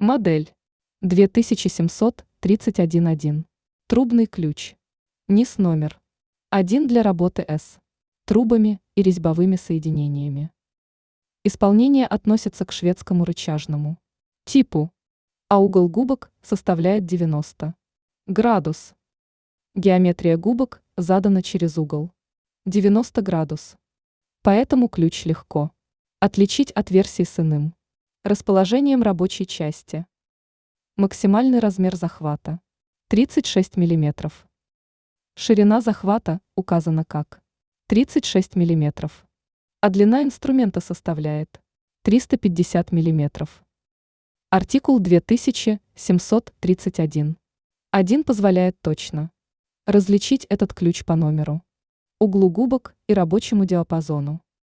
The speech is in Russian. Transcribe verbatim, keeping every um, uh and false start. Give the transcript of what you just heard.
Модель две тысячи семьсот тридцать один один. Трубный ключ. Низ номер. один для работы с трубами и резьбовыми соединениями. Исполнение относится к шведскому рычажному типу, а угол губок составляет девяносто градус. Геометрия губок задана через угол девяносто градус. Поэтому ключ легко отличить от версии с иным расположением рабочей части. Максимальный размер захвата тридцать шесть миллиметров. Ширина захвата указана как тридцать шесть миллиметров, а длина инструмента составляет триста пятьдесят миллиметров. Артикул две тысячи семьсот тридцать один. один позволяет точно различить этот ключ по номеру, углу губок и рабочему диапазону.